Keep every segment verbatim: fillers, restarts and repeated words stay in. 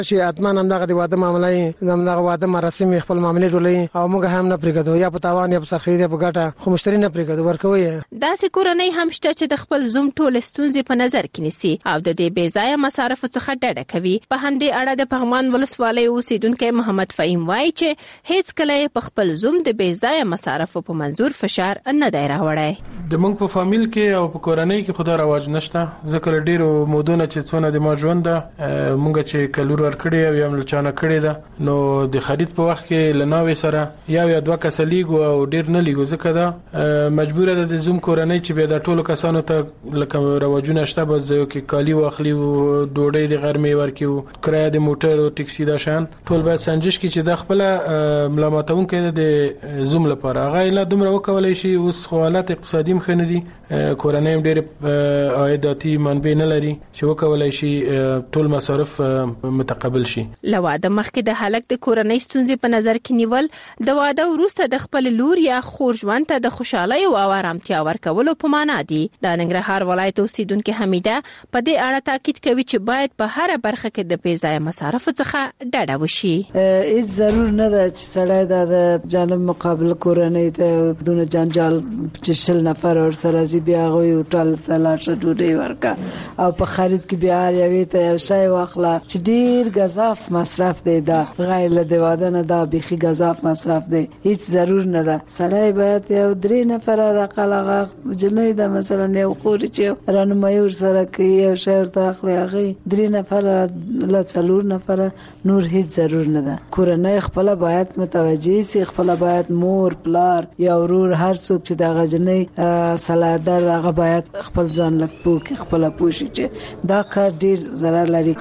چې اتمان هم دغه د واده معاملې دغه واده مراسم خپل معاملې ټولې او موږ هم نه پرېږدو یا په تاوان یا په سخی یا په ګټه خو مشتری نه پرېږدو ورکوي. داسې کورنۍ هم شته چې د خپل زوم ټول ستونزې په نظر کې نیسي او د دې بې ځایه مصارفو څخه ډډه کوي. په همدې اړه د پغمان ولسوالۍ اوسیدونکی محمد فهیم وایي چې هیڅ کله په خپل زوم د بې ځایه مصارفو په منظور فشار نه دی راوړی. د موږ په فامیل کې او په کورنۍ کې خدا رواج نشته. ځکه ډیرو مودونه چې څونه د ما ژوند ده موږ چې کلور ورکړي او یم لچانه کړي ده نو د خرید په وخت کې لناوي سره یا یا دوه کس لیګو او ډیر نه لیګو. ځکه دا مجبور ده د زوم کورنۍ چې به د ټولو کسانو ته لکه رواجونه شته بس یو کې کالی واخلي او ډوډۍ د غرمې ورکیو کرایه د موټر او ټکسي دا شان ټول باید سنجش کې چې د خپل ملامتون کې د زوم لپاره هغه لا دومره وکولای شي. اوس حالت اقتصادي مخنه دي کورنۍ ډیر عایداتي منبع نه لري چې وکولای شي ټول مصارف متقبل شي. لواده مخکې د هلک د کورنۍ ستونزې په نظر کې نیول د واده وروسته د خپل لور یا خور ژوند ته د خوشحالۍ او آرامتیا ورکولو په معنا دي. د ننګرهار ولایت اوسیدونکې حمیده په دې اړه تاکید کوي چې باید په هر برخه کې د بې ځایه مصارفو څخه ډډه وشي. هیڅ ضرور نه ده چې سړی د جانب مقابل کورنۍ ته دونه جنجال چې شل نفر ور سره زی بیا غوي ټول تلاشه ډوډۍ ورکا او په خرید کې بیا یوې ته یو شی واخلا چې ډیر غزاف مصرف دی. دا غیر له واده نه دا بيخي غزاف مصرف دی. هیڅ ضرور نه ده. سړی باید یو درې نفر راقلغه جنې دا مثلا یو خوري چې رانمایي ور سره کوي یو شی ورته اخلي هغه درې نفر لا څلور نفر نور هیڅ ضرور نه ده. کورنۍ خپل باید متوجي سي. خپل باید مور پلار یا ورور هر څوک چې دا غجنې سلادر هغه باید خپل ځان لک پوکي خپل پوشي چې دا کار ډیر ضرر لري.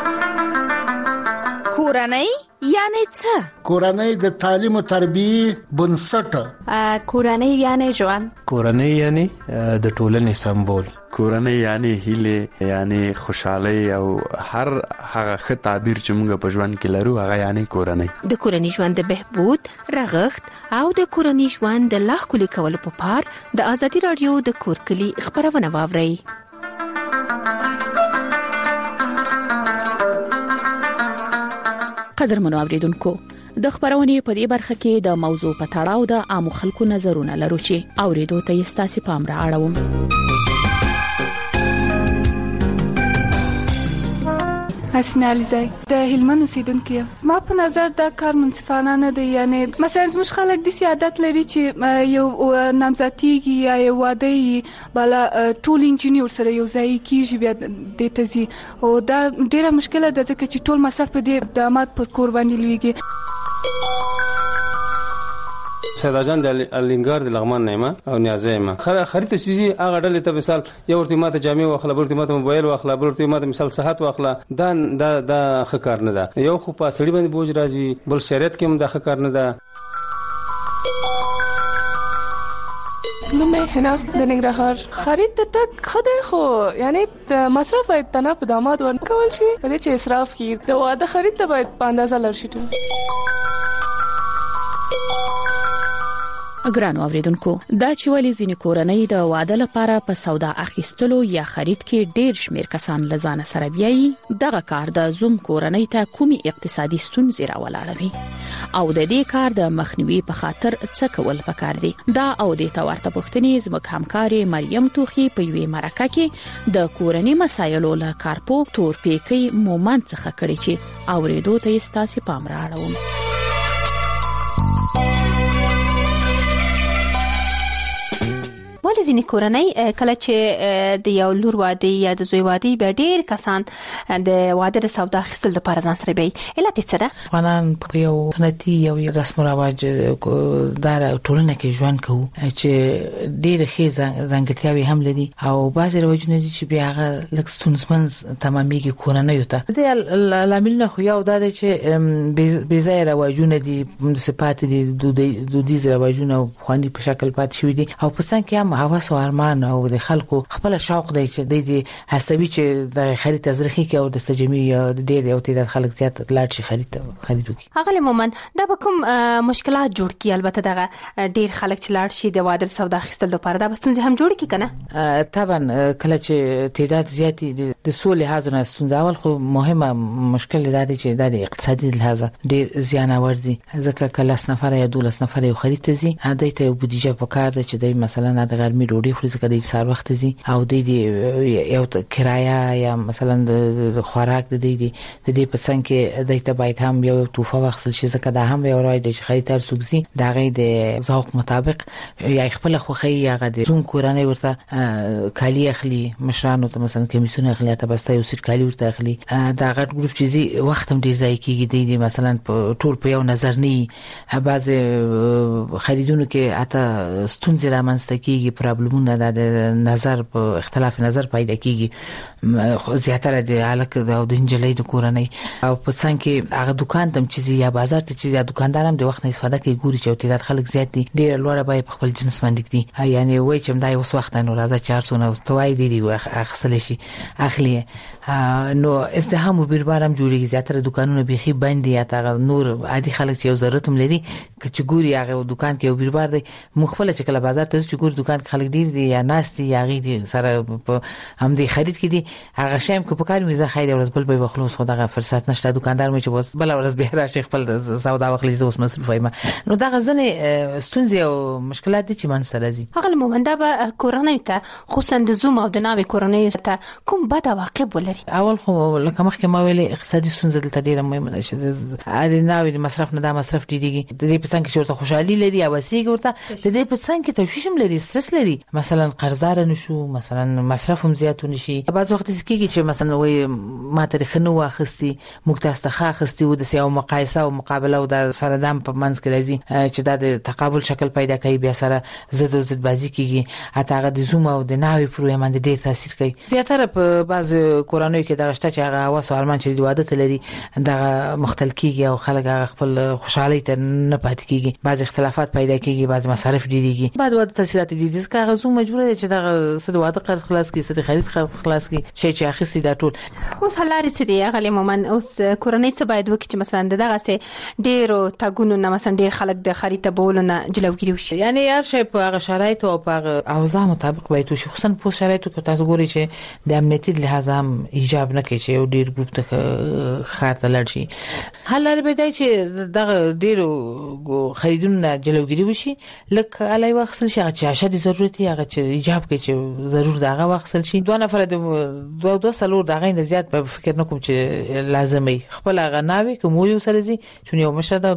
کورنۍ یعنی څه؟ کورنۍ د تعلیم او تربیه بنسټ. کورنۍ یعنی ژوند. کورنۍ یعنی د ټولنې سمبول. کورنۍ یعنی هیله یعنی خوشحالي او هر هغه ښه تعبیر چې موږ په ژوند کې لرو هغه یعنی کورنۍ. د کورنۍ ژوند د بهبود رغښت او د کورنۍ ژوند د لا ښکلي کولو په پار د ازادي رادیو د کورکلي خبرونه واورئ. قدرمنو اوریدونکو د خبرونې په دې برخه کې د موضوع په تړاو د عام خلکو نظرونه لرو چې اوریدو ته ستاسو پام را اړوم. حسنه علیزی د هلمند اوسیدونکو یم. ما په نظر دا کار منصفانه نه دی. یعنی مثلا زموږ خلک د سیادت لري چې یو نامزدګي یا یو واده بل ټول انجینیر سره یو ځای کیږي بیا د تزي او دا ډیره مشکله ده ځکه چې ټول مصرف په دې داماد پر قرباني لويږي. سیداجان د الینګار د لغمان نیمه او نیازیمه خرید چیزی هغه ډلې ته مثال یو ورته ماته جامع واخله بل ورته ماته موبایل واخله بل ورته ماته مثال صحت واخله دا دا دا خکار نه ده. یو خو په سړي باندې بوج راځي بل شریعت کې هم دا خکار نه ده. نو مې هنا د ننګرهار خرید ته تک خدای خو یعنی مصرف باید تنه په داماد ورکول شي په دې چې اسراف کی د واده خرید ته باید په اندازه لر شي. ګرانو اوریدونکو دا چې ولې ځینې کورنۍ د واده لپاره په سودا اخیستلو یا خرید کې ډېر شمیر کسان لزانه سره بیایي دغه کار د زوم کورنۍ ته کومي اقتصادي ستونزې راولاړوي او د دې کار د مخنیوي په خاطر څه کول پکار دي. دا او د تورته پښتنې زموږ همکاري مریم توخي په یوې مرکه کې د کورنۍ مسایلو له کارپو تور پیکي مومن څخه کړي چې اوریدو ته ستاسو پام را اړوم. ولې ځینې کورنۍ کله چې د یو لور واده یا د زوی واده بیا ډېر کسان د واده د سودا اخیستلو لپاره ځان سره بیایي. علت یې څه ده؟ افغانان په یو سنتي یو رسم و رواج دار ټولنه کې ژوند کوو چې ډېر ښې ځانګړتیاوې هم لري او بعضې رواجونه دي چې بیا هغه لږ ستونزمن تمامېږي کورنیو ته. د لاملونه خو یو دا دی چې بې ځایه رواجونه دي صفات دي دودیز رواجونه پخواني په شکل پاتې شوي دي او په څنګ کې هم هوس او ارمان او د خلکو خپل شوق دی چې د دې حسابي چې د خرید تزریخي کې او د تجمع یا د ډېر یو تعداد خلک زیات لاړ شي خرید خرید وکړي. هغه مومن دا به کوم مشکلات جوړ کی؟ البته دغه ډېر خلک چې لاړ شي د واده سودا اخیستل لپاره دا به ستونزې هم جوړ کی کنه؟ طبعا کله چې تعداد زیات د سو لحاظ نه ستونزه اول خو مهمه مشکل دا دی چې د اقتصادي لحاظ ډېر زیان اور دي ځکه کله اس نفر یا دولس نفر یو خرید ته زی هدا ته یو بودیجه پکار دی چې د مثلا د غرمې ډوډۍ خوري ځکه د سار وخت زی او د یو کرایه یا مثلا د خوراک د دې د دې په څنګه کې د ته باید هم یو توفه واخصل شي ځکه دا هم یو راځي چې خریدار سوګزي دا غي د ذوق مطابق یا خپل خوخي یا غد زوم کورانه ورته کالی اخلي مشرانو ته مثلا کمیسونه اخلي ته بس ته یو سر کالی ورته اخلي دا غټ ګروپ چې زی وخت هم ډیر ځای کېږي د مثلا ټول په یو نظر نه بعض خریدونکو کې اته ستونزې رامنځته کېږي پرابلمونه د نظر په اختلاف نظر پیدا کېږي زیاتره د الک او د انجلۍ د کورنۍ او په څنګه کې هغه دکان تم چې یا بازار ته چې یا دکاندار هم د وخت نه استفاده کوي ګوري چې تعداد خلک زیات دي ډیر لوړه به خپل جنس باندې دي یعنی وای چې مدای اوس وخت نه راځي چهارصد او توای دی اخصل شي اخلي نو ازدحام او بیربارم جوړیږي زیاتره دکانونه بيخي بند دي یا نور عادي خلک چې یو ضرورت هم لري چې ګوري هغه دکان کې یو بیربار دی مخفله چې کله بازار ته چې ګوري دکان خلک ډیر دي یا ناس دي یا غي دي سره هم دي خرید کې دي هغه شایم کو په کار میزه خیر ورځ بل به وخلوص خو دغه فرصت نشته دکاندار مې چې بس بل ورځ به را شیخ خپل سودا وخلې اوس مصرف وایم نو دا غزنه ستونزې او مشکلات دي چې من سره دي. هغه مومن دا به کورنۍ ته خصوصا د زوم او د ناوې کورنۍ ته کوم بد عواقب ولري؟ اول خو لکه مخکې ما ویلې اقتصادي ستونزې دلته ډیره مهمه ده چې د ناوې د مصرف نه دا مصرف ډیریږي د دې په څنګه چې ورته خوشحالي لري او سیګ ورته د دې په څنګه تشویش هم لري سترس لري مثلا قرضدار نشو مثلا مصرف هم زیات نشي بعض وخت کېږي چې مثلا وای ما تاریخ نو واخستي مکتاست خاخستي و د سیاو مقایسه او مقابله او د سره دم په منځ کې راځي چې د تقابل شکل پیدا کوي بیا سره زد او زد بازی کیږي حتی هغه د زوم او د ناوې پروګرام باندې ډېر تاثیر کوي زیاتره په بعض کورانوي کې دغه شته چې هغه واس او ارمان چې د واده ته لري دغه مختل کیږي او خلک خپل خوشحالي ته نه پات کیږي بعض اختلافات پیدا کیږي بعض مصارف ډیریږي بعد واده تاثیرات دي چې هغه زوم مجبور دی چې دغه سد واده قرض خلاص کړي سد خرید خلاص کړي شي چې اخیستي دا ټول اوس حلاري څه دی هغه مومن اوس کورنۍ څه باید وکړي چې مثلا دغه سه ډیرو تاګونو نه مثلا ډیر خلک د خرید ته بولنه جلوګیری وشي یعنی هر شی په هغه شرایط او په اوضاع مطابق باید وشي خصوصا په شرایطو کې تاسو ګورئ چې د امنیتي لحاظ هم ایجاب نه کوي چې یو ډیر ګروپ ته خاطر لړ شي حلاري به دی چې دغه ډیرو خریدونه جلوګیری وشي لکه علي واخصل شي چې اشد ضرورت یې هغه چې ایجاب کوي چې ضرور دغه واخصل شي دوه نفر د دوه دوه سلور دغه نه زیات په فکر نه کوم چې لازمي خپل غناوي کوم یو سره دي چې یو مشره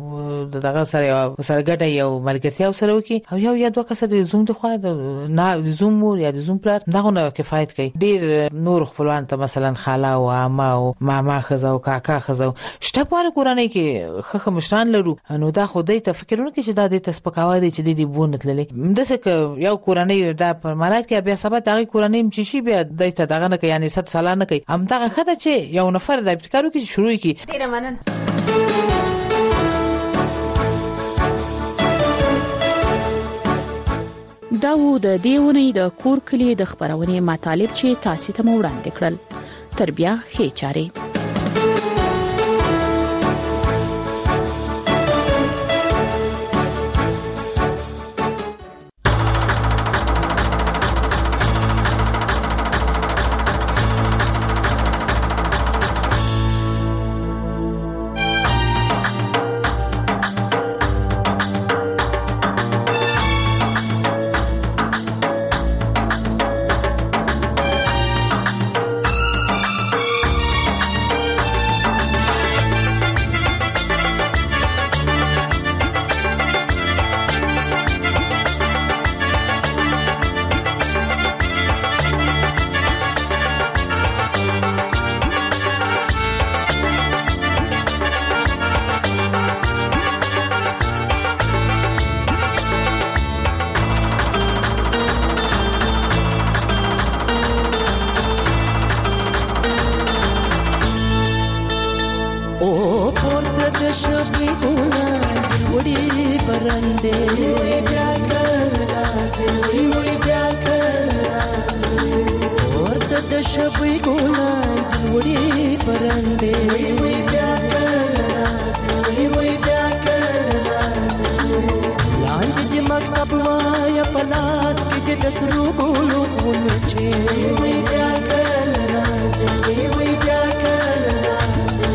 د دغه سره سره ګټه یو ملګرتیا سره وکي او یو یا دوه کسه د زوم د خو نه د زوم مور یا د زوم پلار دغه نه کفایت کوي ډیر نور خپلوان ته مثلا خاله او عمه او ماما خزه او کاکا خزه شته په کورنۍ کې خخ مشران لرو نو دا خو دې ته فکرونه کې چې دا دې تسپکاوي دي چې دې بونت للې دسه یو کورنۍ دا په مالات کې بیا سبا دغه کورنۍ چې شي بیا دې ته دغه نه کوي یعنی ست سالانه کوي هم دغه خدای چې یو نفر د ابتکارو کې شروع کی ډیر مننه دا و د دیونې د کور کلی د خبرونې مطالب چې تاسو ته وړاندې کړل تر بیا ښه چاري راځي وی وی بیا کله راځي ورته د شپې ګلان وړي پرندې وی وی بیا کله راځي وی وی بیا کله راځي لاندې د مکتب وای پلاس کې د سرو ګلو غونچې وی وی بیا کله راځي وی وی بیا کله راځي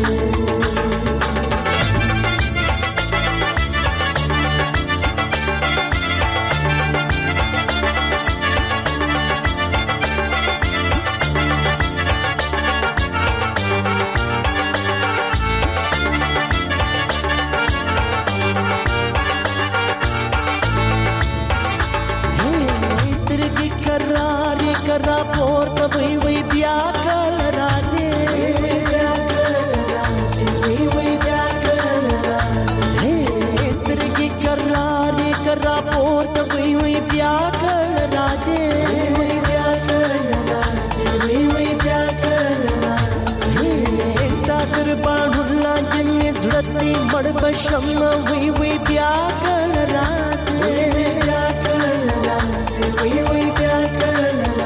کرا پورته وی وی بیا کله راځي بیا کله راځي وی وی بیا کله راځي سترګې کرارې کرا پورته وی وی بیا کله راځي وی بیا کله راځي وی وی بیا کله راځي ستاتر باندې لاندې مې زړه مړ بشم وی وی بیا کله راځي بیا کله راځي وی وی بیا کله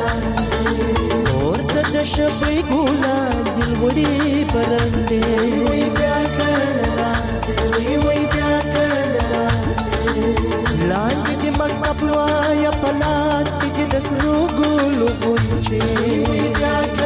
شپې ګلان دل وړي پرندې وی بیا کله راځي وی وی بیا کله راځي لاندې د مکتب وای پلاس کې د سرو ګلو غونچې بیا